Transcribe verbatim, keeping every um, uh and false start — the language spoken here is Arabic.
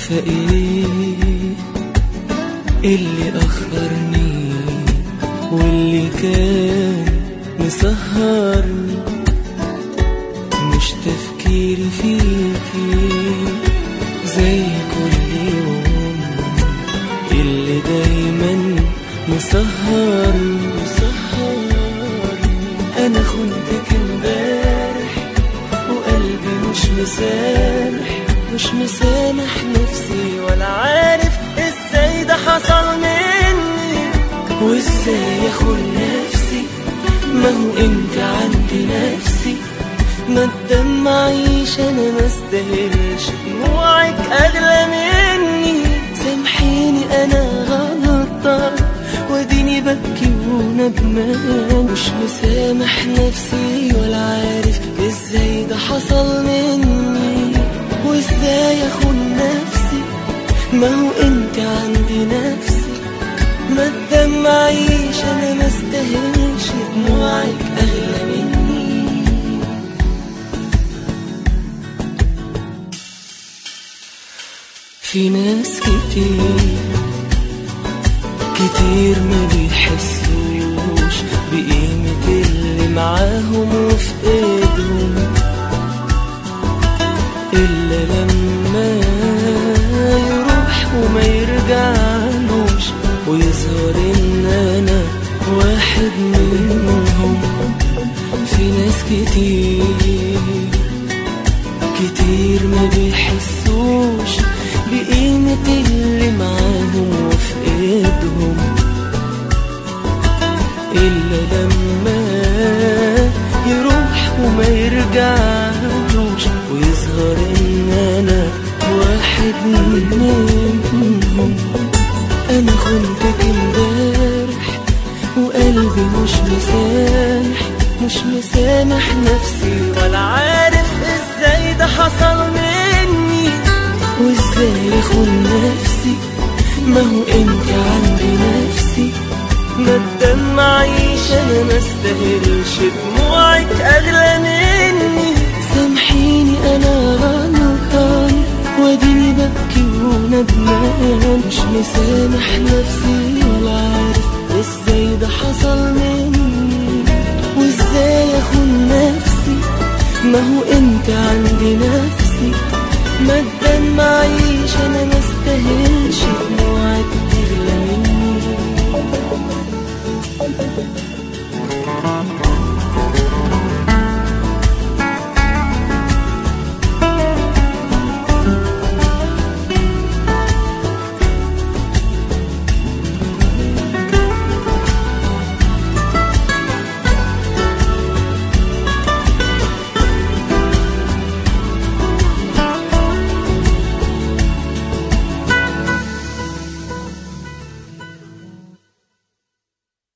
فايه اللي أخرني واللي كان مسهرني؟ مش تفكيري فيكي زي كل يوم اللي دايما مسهرني. أنا خنتك امبارح وقلبي مش مسامح، مش مسامح نفسي ولا عارف ازاي ده حصل مني وازاي اخون نفسي. ما هو انت عندي نفسي ما تدمعيش، انا ما استاهلش دموعك اغلى مني. سامحيني انا غلطان واديني ببكي وندمان، مش مسامح نفسي ولا عارف ازاي ده حصل مني وازاي اخون نفسي. ما هو انت عندي نفسي ما تدمعيش، انا ما استاهلش دموعك اغلى مني. في ناس كتير كتير ما بيحسوش بقيمة اللي معاهم وفي ايدهم إلا لما يروح وما يرجعلوش ويظهر إن أنا واحد منهم. في ناس كتير كتير ما بيحسوش بقيمة اللي معاهم وفي ايدهم إلا لما يروح وما يرجعلوش ويظهر إن أنا واحد منهم. أنا خنتك امبارح وقلبي مش مسامح، مش مسامح نفسي ولا عارف ازاي ده حصل مني وازاي اخون نفسي. ما هو انت عندي نفسي ما تدمعيش، انا ما استاهلش دموعك اغلى مني. سامحيني انا غلطان واديني ببكي وندمان، مش مسامح نفسي ولا عارف ازاي ده حصل مني وازاي اخون نفسي. ما هو